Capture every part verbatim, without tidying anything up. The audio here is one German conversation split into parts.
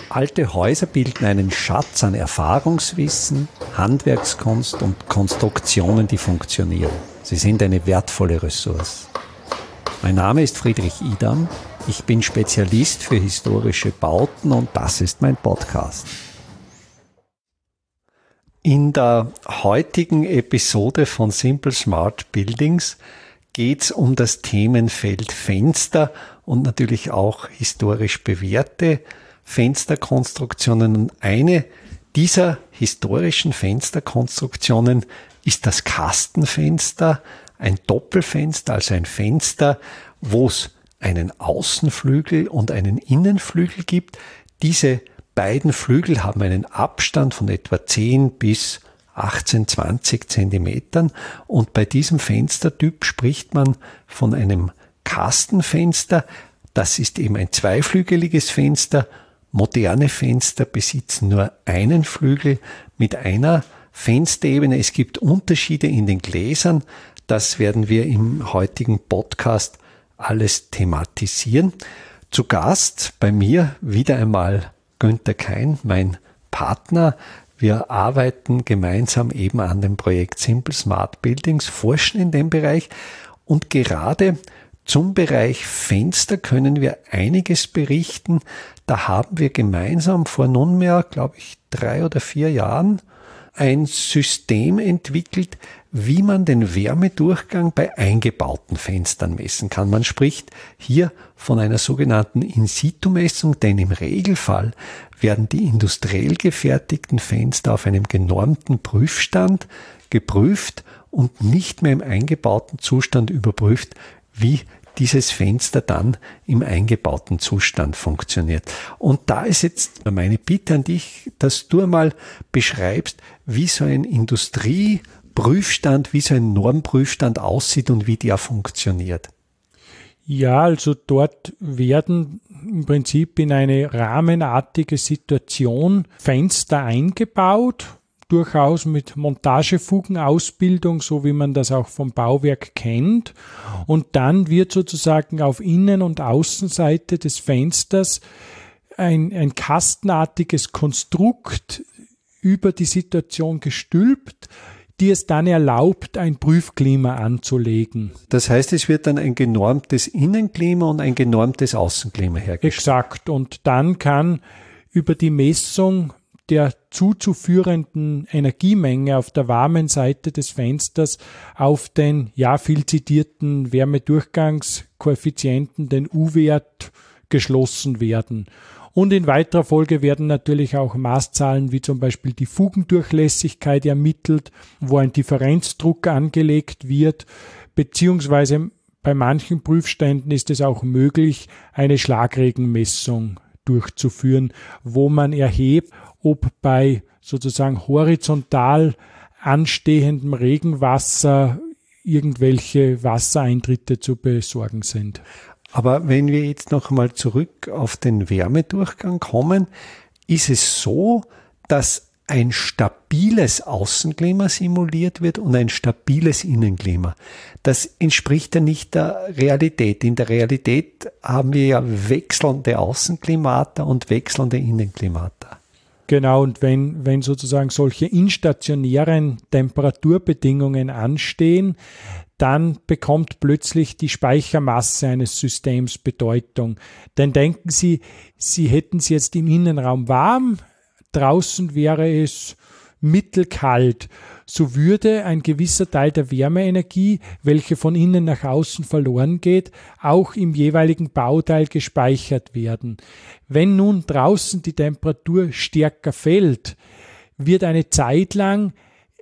Alte Häuser bilden einen Schatz an Erfahrungswissen, Handwerkskunst und Konstruktionen, die funktionieren. Sie sind eine wertvolle Ressource. Mein Name ist Friedrich Idam. Ich bin Spezialist für historische Bauten und das ist mein Podcast. In der heutigen Episode von Simple Smart Buildings geht es um das Themenfeld Fenster und natürlich auch historisch bewährte Fensterkonstruktionen. Und eine dieser historischen Fensterkonstruktionen ist das Kastenfenster, ein Doppelfenster, also ein Fenster, wo es einen Außenflügel und einen Innenflügel gibt. Diese beiden Flügel haben einen Abstand von etwa zehn bis achtzehn, zwanzig Zentimetern und bei diesem Fenstertyp spricht man von einem Kastenfenster. Das ist eben ein zweiflügeliges Fenster. Moderne Fenster besitzen nur einen Flügel mit einer Fensterebene. Es gibt Unterschiede in den Gläsern. Das werden wir im heutigen Podcast alles thematisieren. Zu Gast bei mir wieder einmal Günther Kein, mein Partner. Wir arbeiten gemeinsam eben an dem Projekt Simple Smart Buildings, forschen in dem Bereich und gerade zum Bereich Fenster können wir einiges berichten. Da haben wir gemeinsam vor nunmehr, glaube ich, drei oder vier Jahren ein System entwickelt, wie man den Wärmedurchgang bei eingebauten Fenstern messen kann. Man spricht hier von einer sogenannten In-situ-Messung, denn im Regelfall werden die industriell gefertigten Fenster auf einem genormten Prüfstand geprüft und nicht mehr im eingebauten Zustand überprüft, wie dieses Fenster dann im eingebauten Zustand funktioniert. Und da ist jetzt meine Bitte an dich, dass du einmal beschreibst, wie so ein Industrieprüfstand, wie so ein Normprüfstand aussieht und wie der funktioniert. Ja, also dort werden im Prinzip in eine rahmenartige Situation Fenster eingebaut, durchaus mit Montagefugenausbildung, so wie man das auch vom Bauwerk kennt. Und dann wird sozusagen auf Innen- und Außenseite des Fensters ein, ein kastenartiges Konstrukt über die Situation gestülpt, die es dann erlaubt, ein Prüfklima anzulegen. Das heißt, es wird dann ein genormtes Innenklima und ein genormtes Außenklima hergestellt. Exakt. Und dann kann über die Messung der zuzuführenden Energiemenge auf der warmen Seite des Fensters auf den ja viel zitierten Wärmedurchgangskoeffizienten, den U-Wert, geschlossen werden. Und in weiterer Folge werden natürlich auch Maßzahlen wie zum Beispiel die Fugendurchlässigkeit ermittelt, wo ein Differenzdruck angelegt wird, beziehungsweise bei manchen Prüfständen ist es auch möglich, eine Schlagregenmessung durchzuführen, wo man erhebt, ob bei sozusagen horizontal anstehendem Regenwasser irgendwelche Wassereintritte zu besorgen sind. Aber wenn wir jetzt noch einmal zurück auf den Wärmedurchgang kommen, ist es so, dass ein stabiles Außenklima simuliert wird und ein stabiles Innenklima. Das entspricht ja nicht der Realität. In der Realität haben wir ja wechselnde Außenklimata und wechselnde Innenklimata. Genau, und wenn, wenn sozusagen solche instationären Temperaturbedingungen anstehen, dann bekommt plötzlich die Speichermasse eines Systems Bedeutung. Denn denken Sie, Sie hätten es jetzt im Innenraum warm, draußen wäre es mittelkalt. So würde ein gewisser Teil der Wärmeenergie, welche von innen nach außen verloren geht, auch im jeweiligen Bauteil gespeichert werden. Wenn nun draußen die Temperatur stärker fällt, wird eine Zeit lang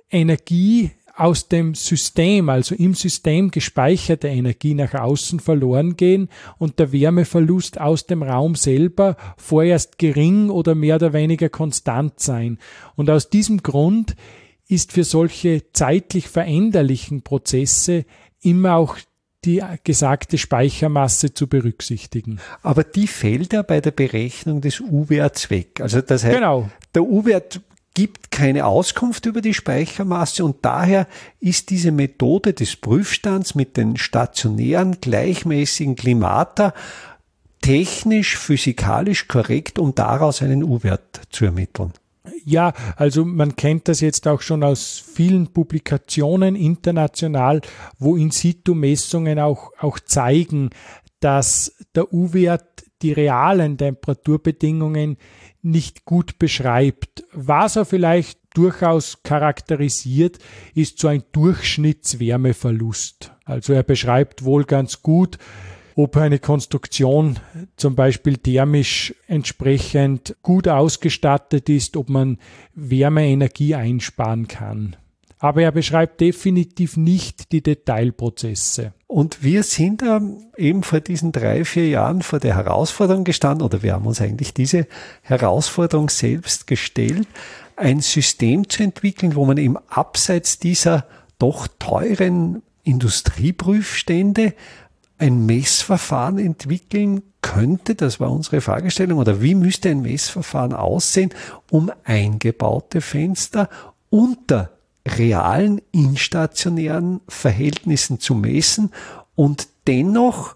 Energie aus dem System, also im System gespeicherte Energie nach außen verloren gehen und der Wärmeverlust aus dem Raum selber vorerst gering oder mehr oder weniger konstant sein. Und aus diesem Grund ist für solche zeitlich veränderlichen Prozesse immer auch die gesagte Speichermasse zu berücksichtigen. Aber die fällt ja bei der Berechnung des U-Werts weg. Also das heißt, genau. Der U-Wert gibt keine Auskunft über die Speichermasse und daher ist diese Methode des Prüfstands mit den stationären, gleichmäßigen Klimata technisch, physikalisch korrekt, um daraus einen U-Wert zu ermitteln? Ja, also man kennt das jetzt auch schon aus vielen Publikationen international, wo In-situ-Messungen auch, auch zeigen, dass der U-Wert die realen Temperaturbedingungen nicht gut beschreibt. Was er vielleicht durchaus charakterisiert, ist so ein Durchschnittswärmeverlust. Also er beschreibt wohl ganz gut, ob eine Konstruktion zum Beispiel thermisch entsprechend gut ausgestattet ist, ob man Wärmeenergie einsparen kann. Aber er beschreibt definitiv nicht die Detailprozesse. Und wir sind da eben vor diesen drei, vier Jahren vor der Herausforderung gestanden, oder wir haben uns eigentlich diese Herausforderung selbst gestellt, ein System zu entwickeln, wo man eben abseits dieser doch teuren Industrieprüfstände ein Messverfahren entwickeln könnte, das war unsere Fragestellung, oder wie müsste ein Messverfahren aussehen, um eingebaute Fenster unter realen instationären Verhältnissen zu messen und dennoch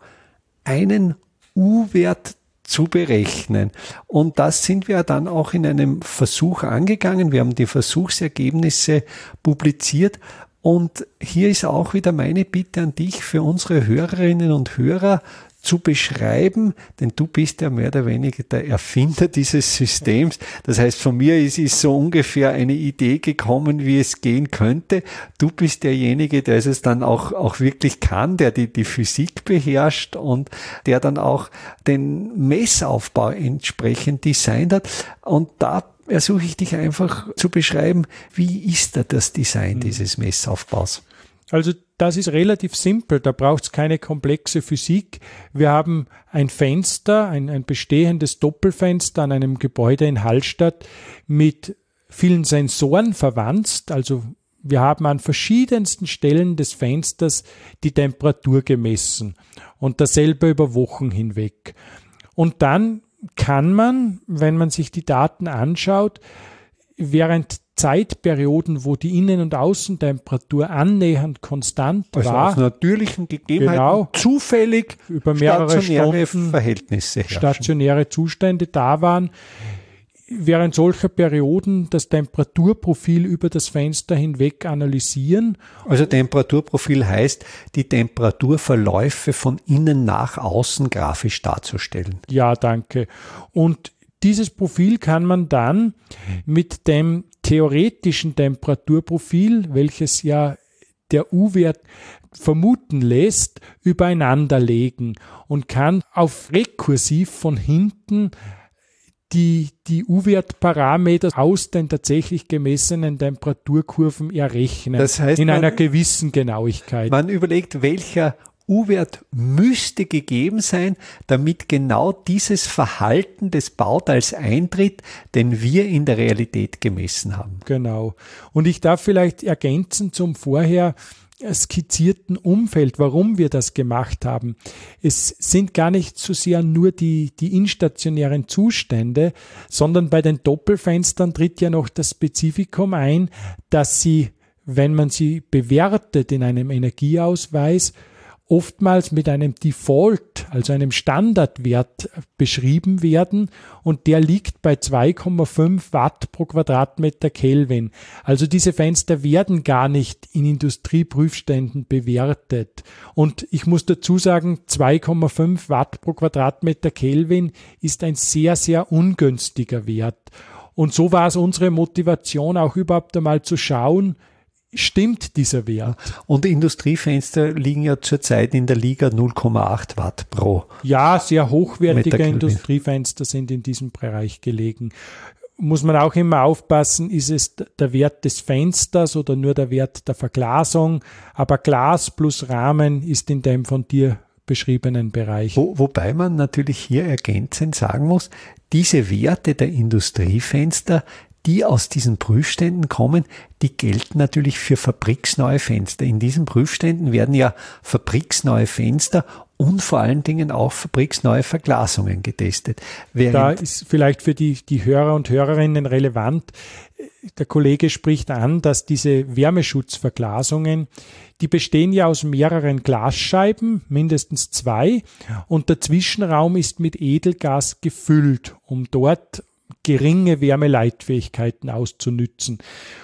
einen U-Wert zu berechnen. Und das sind wir dann auch in einem Versuch angegangen. Wir haben die Versuchsergebnisse publiziert. Und hier ist auch wieder meine Bitte an dich, für unsere Hörerinnen und Hörer zu beschreiben, denn du bist ja mehr oder weniger der Erfinder dieses Systems. Das heißt, von mir ist, ist so ungefähr eine Idee gekommen, wie es gehen könnte. Du bist derjenige, der es dann auch, auch wirklich kann, der die, die Physik beherrscht und der dann auch den Messaufbau entsprechend designt hat. Und da ersuche ich dich einfach zu beschreiben, wie ist da das Design dieses Messaufbaus? Also das ist relativ simpel, da braucht es keine komplexe Physik. Wir haben ein Fenster, ein, ein bestehendes Doppelfenster an einem Gebäude in Hallstatt mit vielen Sensoren verwandt. Also wir haben an verschiedensten Stellen des Fensters die Temperatur gemessen und dasselbe über Wochen hinweg. Und dann kann man, wenn man sich die Daten anschaut, während Zeitperioden, wo die Innen- und Außentemperatur annähernd konstant also war, aus natürlichen Gegebenheiten genau, zufällig über mehrere stationäre Stunden Verhältnisse herrschen. stationäre Zustände da waren, während solcher Perioden das Temperaturprofil über das Fenster hinweg analysieren. Also Temperaturprofil heißt, die Temperaturverläufe von innen nach außen grafisch darzustellen. Ja, danke. Und dieses Profil kann man dann mit dem theoretischen Temperaturprofil, welches ja der U-Wert vermuten lässt, übereinander legen und kann auf rekursiv von hinten die, die U-Wert-Parameter aus den tatsächlich gemessenen Temperaturkurven errechnen. Das heißt, in man, einer gewissen Genauigkeit. Man überlegt, welcher U-Wert müsste gegeben sein, damit genau dieses Verhalten des Bauteils eintritt, den wir in der Realität gemessen haben. Genau. Und ich darf vielleicht ergänzen zum vorher skizzierten Umfeld, warum wir das gemacht haben. Es sind gar nicht so sehr nur die, die instationären Zustände, sondern bei den Doppelfenstern tritt ja noch das Spezifikum ein, dass sie, wenn man sie bewertet in einem Energieausweis, oftmals mit einem Default, also einem Standardwert beschrieben werden und der liegt bei zwei Komma fünf Watt pro Quadratmeter Kelvin. Also diese Fenster werden gar nicht in Industrieprüfständen bewertet. Und ich muss dazu sagen, zwei Komma fünf Watt pro Quadratmeter Kelvin ist ein sehr, sehr ungünstiger Wert. Und so war es unsere Motivation, auch überhaupt einmal zu schauen, stimmt dieser Wert. Und Industriefenster liegen ja zurzeit in der Liga null Komma acht Watt pro. Ja, sehr hochwertige Industriefenster sind in diesem Bereich gelegen. Muss man auch immer aufpassen, ist es der Wert des Fensters oder nur der Wert der Verglasung. Aber Glas plus Rahmen ist in dem von dir beschriebenen Bereich. Wo, wobei man natürlich hier ergänzend sagen muss, diese Werte der Industriefenster, die aus diesen Prüfständen kommen, die gelten natürlich für fabriksneue Fenster. In diesen Prüfständen werden ja fabriksneue Fenster und vor allen Dingen auch fabriksneue Verglasungen getestet. Während da ist vielleicht für die, die Hörer und Hörerinnen relevant, der Kollege spricht an, dass diese Wärmeschutzverglasungen, die bestehen ja aus mehreren Glasscheiben, mindestens zwei, und der Zwischenraum ist mit Edelgas gefüllt, um dort geringe Wärmeleitfähigkeiten auszunützen.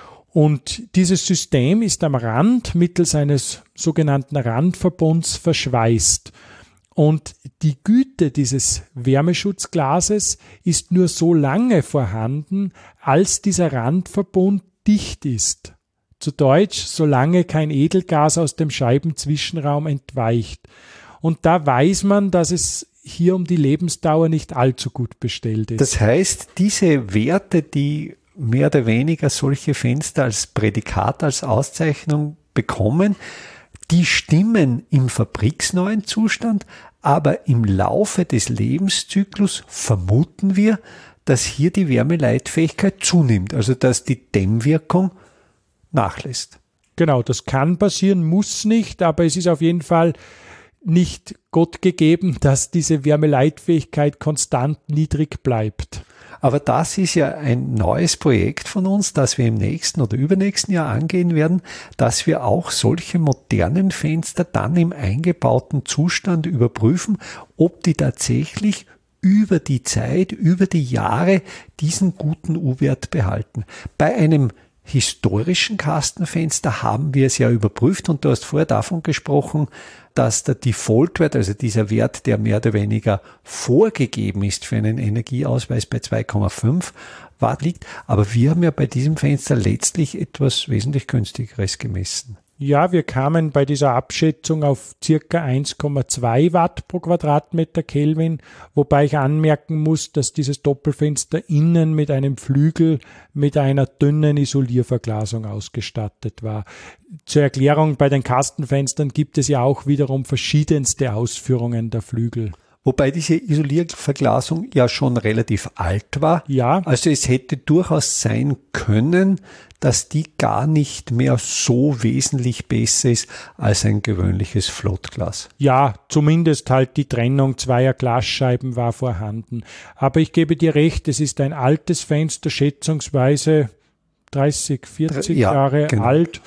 Und dieses System ist am Rand mittels eines sogenannten Randverbunds verschweißt. Und die Güte dieses Wärmeschutzglases ist nur so lange vorhanden, als dieser Randverbund dicht ist. Zu Deutsch, solange kein Edelgas aus dem Scheibenzwischenraum entweicht. Und da weiß man, dass es hier um die Lebensdauer nicht allzu gut bestellt ist. Das heißt, diese Werte, die mehr oder weniger solche Fenster als Prädikat, als Auszeichnung bekommen, die stimmen im fabriksneuen Zustand, aber im Laufe des Lebenszyklus vermuten wir, dass hier die Wärmeleitfähigkeit zunimmt, also dass die Dämmwirkung nachlässt. Genau, das kann passieren, muss nicht, aber es ist auf jeden Fall nicht Gott gegeben, dass diese Wärmeleitfähigkeit konstant niedrig bleibt. Aber das ist ja ein neues Projekt von uns, das wir im nächsten oder übernächsten Jahr angehen werden, dass wir auch solche modernen Fenster dann im eingebauten Zustand überprüfen, ob die tatsächlich über die Zeit, über die Jahre diesen guten U-Wert behalten. Bei einem historischen Kastenfenster haben wir es ja überprüft und du hast vorher davon gesprochen, dass der Default-Wert, also dieser Wert, der mehr oder weniger vorgegeben ist für einen Energieausweis, bei zwei Komma fünf Watt liegt. Aber wir haben ja bei diesem Fenster letztlich etwas wesentlich günstigeres gemessen. Ja, wir kamen bei dieser Abschätzung auf circa eins Komma zwei Watt pro Quadratmeter Kelvin, wobei ich anmerken muss, dass dieses Doppelfenster innen mit einem Flügel mit einer dünnen Isolierverglasung ausgestattet war. Zur Erklärung, bei den Kastenfenstern gibt es ja auch wiederum verschiedenste Ausführungen der Flügel. Wobei diese Isolierverglasung ja schon relativ alt war. Ja. Also es hätte durchaus sein können, dass die gar nicht mehr so wesentlich besser ist als ein gewöhnliches Floatglas. Ja, zumindest halt die Trennung zweier Glasscheiben war vorhanden. Aber ich gebe dir recht, es ist ein altes Fenster, schätzungsweise dreißig, vierzig ja, Jahre genau. alt.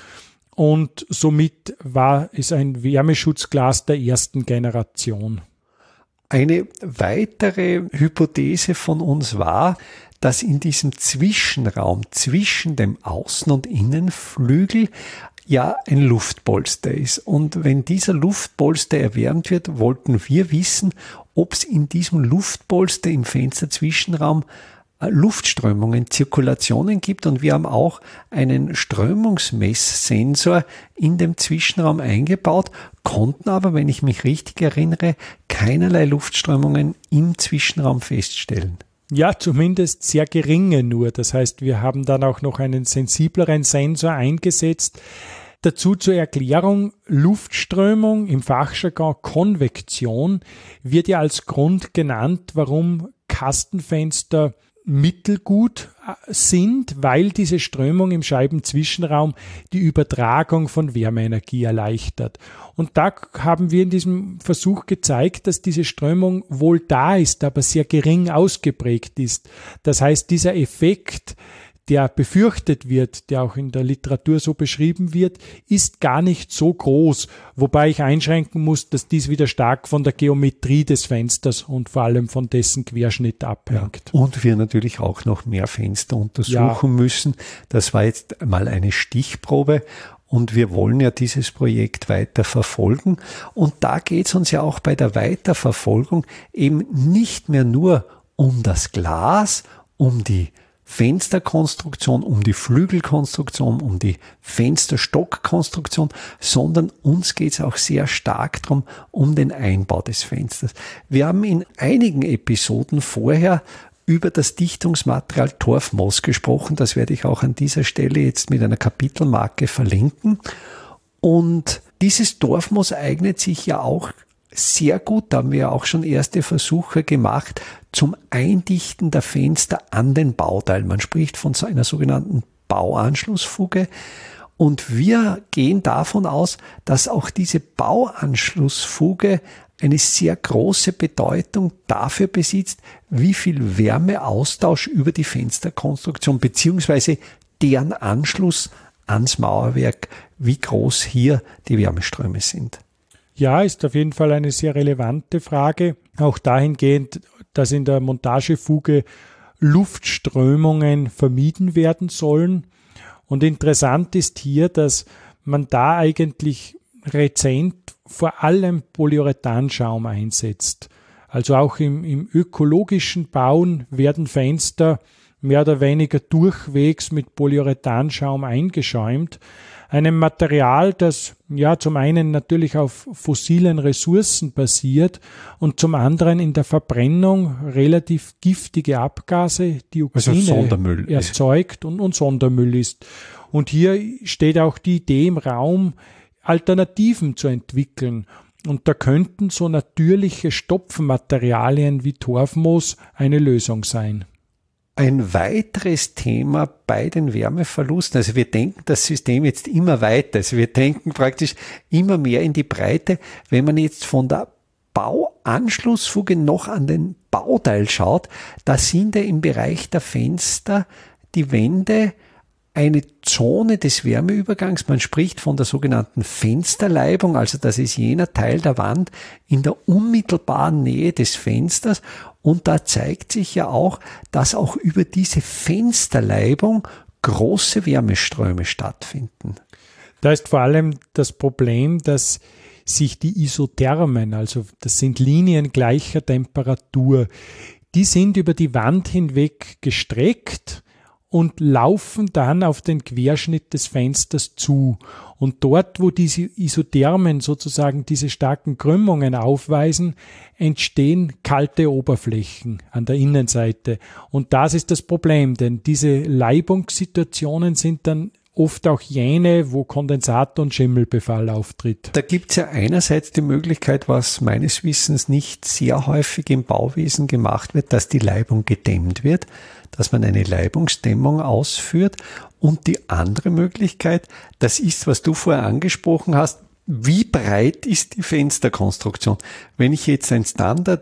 Und somit war es ein Wärmeschutzglas der ersten Generation. Eine weitere Hypothese von uns war, dass in diesem Zwischenraum zwischen dem Außen- und Innenflügel ja ein Luftpolster ist. Und wenn dieser Luftpolster erwärmt wird, wollten wir wissen, ob es in diesem Luftpolster im Fensterzwischenraum Luftströmungen, Zirkulationen gibt, und wir haben auch einen Strömungsmesssensor in dem Zwischenraum eingebaut, konnten aber, wenn ich mich richtig erinnere, keinerlei Luftströmungen im Zwischenraum feststellen. Ja, zumindest sehr geringe nur. Das heißt, wir haben dann auch noch einen sensibleren Sensor eingesetzt. Dazu zur Erklärung: Luftströmung, im Fachjargon Konvektion, wird ja als Grund genannt, warum Kastenfenster mittelgut sind, weil diese Strömung im Scheibenzwischenraum die Übertragung von Wärmeenergie erleichtert. Und da haben wir in diesem Versuch gezeigt, dass diese Strömung wohl da ist, aber sehr gering ausgeprägt ist. Das heißt, dieser Effekt, der befürchtet wird, der auch in der Literatur so beschrieben wird, ist gar nicht so groß, wobei ich einschränken muss, dass dies wieder stark von der Geometrie des Fensters und vor allem von dessen Querschnitt abhängt. Ja, und wir natürlich auch noch mehr Fenster untersuchen ja. müssen. Das war jetzt mal eine Stichprobe. Und wir wollen ja dieses Projekt weiter verfolgen. Und da geht es uns ja auch bei der Weiterverfolgung eben nicht mehr nur um das Glas, um die Fensterkonstruktion, um die Flügelkonstruktion, um die Fensterstockkonstruktion, sondern uns geht es auch sehr stark darum, um den Einbau des Fensters. Wir haben in einigen Episoden vorher über das Dichtungsmaterial Torfmoos gesprochen. Das werde ich auch an dieser Stelle jetzt mit einer Kapitelmarke verlinken. Und dieses Torfmoos eignet sich ja auch sehr gut, da haben wir auch schon erste Versuche gemacht, zum Eindichten der Fenster an den Bauteil. Man spricht von so einer sogenannten Bauanschlussfuge. Und wir gehen davon aus, dass auch diese Bauanschlussfuge eine sehr große Bedeutung dafür besitzt, wie viel Wärmeaustausch über die Fensterkonstruktion beziehungsweise deren Anschluss ans Mauerwerk, wie groß hier die Wärmeströme sind. Ja, ist auf jeden Fall eine sehr relevante Frage. Auch dahingehend, dass in der Montagefuge Luftströmungen vermieden werden sollen. Und interessant ist hier, dass man da eigentlich rezent vor allem Polyurethanschaum einsetzt. Also auch im, im ökologischen Bauen werden Fenster mehr oder weniger durchwegs mit Polyurethanschaum eingeschäumt. Einem Material, das ja zum einen natürlich auf fossilen Ressourcen basiert und zum anderen in der Verbrennung relativ giftige Abgase, Dioxine, also erzeugt und, und Sondermüll ist. Und hier steht auch die Idee im Raum, Alternativen zu entwickeln. Und da könnten so natürliche Stopfmaterialien wie Torfmoos eine Lösung sein. Ein weiteres Thema bei den Wärmeverlusten, also wir denken das System jetzt immer weiter, also wir denken praktisch immer mehr in die Breite. Wenn man jetzt von der Bauanschlussfuge noch an den Bauteil schaut, da sind ja im Bereich der Fenster die Wände eine Zone des Wärmeübergangs. Man spricht von der sogenannten Fensterleibung, also das ist jener Teil der Wand in der unmittelbaren Nähe des Fensters. Und da zeigt sich ja auch, dass auch über diese Fensterleibung große Wärmeströme stattfinden. Da ist vor allem das Problem, dass sich die Isothermen, also das sind Linien gleicher Temperatur, die sind über die Wand hinweg gestreckt und laufen dann auf den Querschnitt des Fensters zu. Und dort, wo diese Isothermen sozusagen diese starken Krümmungen aufweisen, entstehen kalte Oberflächen an der Innenseite. Und das ist das Problem, denn diese Leibungssituationen sind dann oft auch jene, wo Kondensat- und Schimmelbefall auftritt. Da gibt es ja einerseits die Möglichkeit, was meines Wissens nicht sehr häufig im Bauwesen gemacht wird, dass die Leibung gedämmt wird, dass man eine Leibungsdämmung ausführt. Und die andere Möglichkeit, das ist, was du vorher angesprochen hast, wie breit ist die Fensterkonstruktion? Wenn ich jetzt ein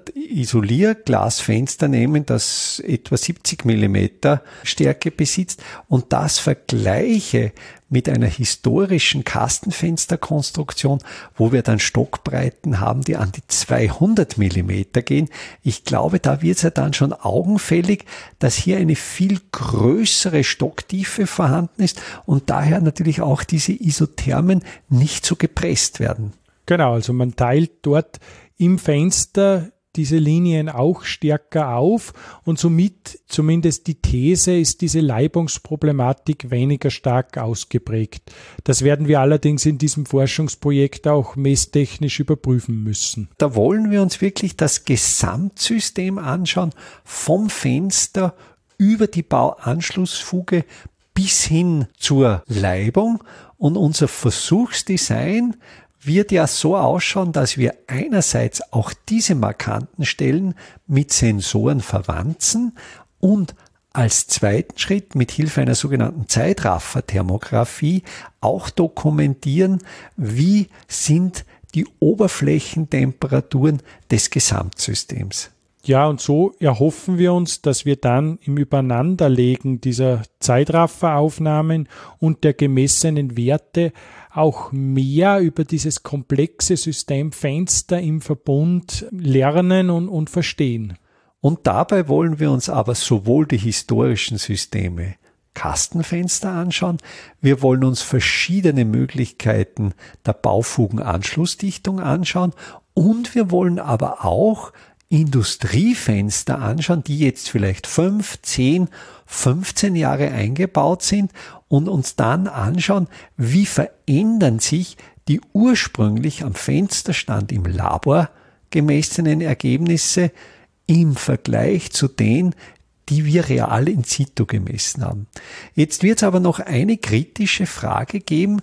Standard-Isolierglasfenster nehme, das etwa siebzig Millimeter Stärke besitzt und das vergleiche mit einer historischen Kastenfensterkonstruktion, wo wir dann Stockbreiten haben, die an die zweihundert Millimeter gehen. Ich glaube, da wird es ja dann schon augenfällig, dass hier eine viel größere Stocktiefe vorhanden ist und daher natürlich auch diese Isothermen nicht so gepresst werden. Genau, also man teilt dort im Fenster diese Linien auch stärker auf und somit zumindest die These ist diese Leibungsproblematik weniger stark ausgeprägt. Das werden wir allerdings in diesem Forschungsprojekt auch messtechnisch überprüfen müssen. Da wollen wir uns wirklich das Gesamtsystem anschauen, vom Fenster über die Bauanschlussfuge bis hin zur Leibung und unser Versuchsdesign wird ja so ausschauen, dass wir einerseits auch diese markanten Stellen mit Sensoren verwanzen und als zweiten Schritt mit Hilfe einer sogenannten Zeitrafferthermographie auch dokumentieren, wie sind die Oberflächentemperaturen des Gesamtsystems. Ja, und so erhoffen wir uns, dass wir dann im Übereinanderlegen dieser Zeitrafferaufnahmen und der gemessenen Werte auch mehr über dieses komplexe System Fenster im Verbund lernen und, und verstehen. Und dabei wollen wir uns aber sowohl die historischen Systeme Kastenfenster anschauen, wir wollen uns verschiedene Möglichkeiten der Baufugenanschlussdichtung anschauen und wir wollen aber auch Industriefenster anschauen, die jetzt vielleicht fünf, zehn, fünfzehn Jahre eingebaut sind und uns dann anschauen, wie verändern sich die ursprünglich am Fensterstand im Labor gemessenen Ergebnisse im Vergleich zu denen, die wir real in situ gemessen haben. Jetzt wird es aber noch eine kritische Frage geben.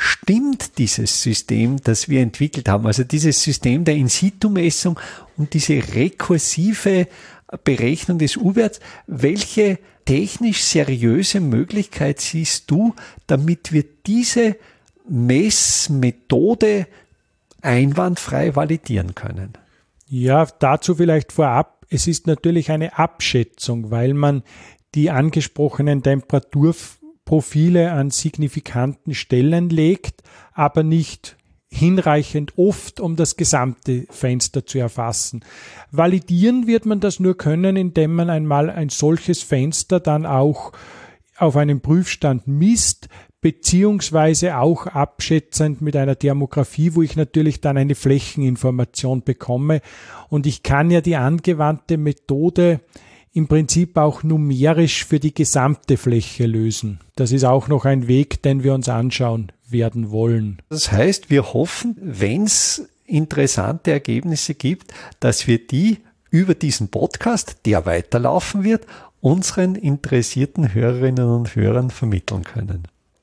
Stimmt dieses System, das wir entwickelt haben, also dieses System der In-situ-Messung und diese rekursive Berechnung des U-Werts, welche technisch seriöse Möglichkeit siehst du, damit wir diese Messmethode einwandfrei validieren können. Ja, dazu vielleicht vorab. Es ist natürlich eine Abschätzung, weil man die angesprochenen Temperaturprofile an signifikanten Stellen legt, aber nicht hinreichend oft, um das gesamte Fenster zu erfassen. Validieren wird man das nur können, indem man einmal ein solches Fenster dann auch auf einem Prüfstand misst, beziehungsweise auch abschätzend mit einer Thermographie, wo ich natürlich dann eine Flächeninformation bekomme. Und ich kann ja die angewandte Methode im Prinzip auch numerisch für die gesamte Fläche lösen. Das ist auch noch ein Weg, den wir uns anschauen werden wollen. Das heißt, wir hoffen, wenn es interessante Ergebnisse gibt, dass wir die über diesen Podcast, der weiterlaufen wird, unseren interessierten Hörerinnen und Hörern vermitteln können.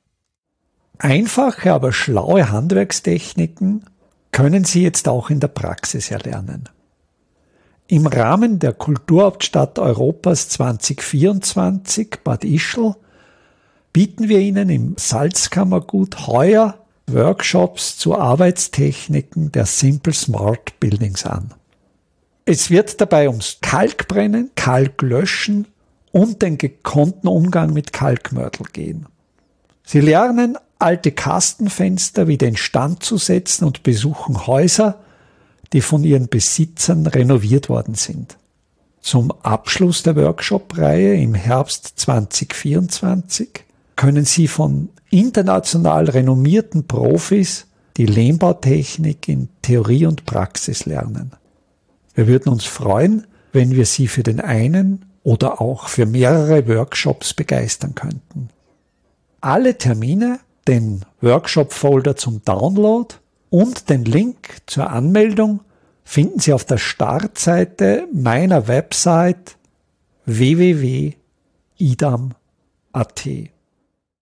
Einfache, aber schlaue Handwerkstechniken können Sie jetzt auch in der Praxis erlernen. Im Rahmen der Kulturhauptstadt Europas zwanzig vierundzwanzig Bad Ischl bieten wir Ihnen im Salzkammergut heuer Workshops zu Arbeitstechniken der Simple Smart Buildings an. Es wird dabei ums Kalkbrennen, Kalklöschen und den gekonnten Umgang mit Kalkmörtel gehen. Sie lernen, alte Kastenfenster wieder instand zu setzen und besuchen Häuser, die von ihren Besitzern renoviert worden sind. Zum Abschluss der Workshop-Reihe im Herbst zwanzig vierundzwanzig können Sie von international renommierten Profis die Lehmbautechnik in Theorie und Praxis lernen. Wir würden uns freuen, wenn wir Sie für den einen oder auch für mehrere Workshops begeistern könnten. Alle Termine, den Workshop-Folder zum Download und den Link zur Anmeldung finden Sie auf der Startseite meiner Website w w w punkt idam punkt a t.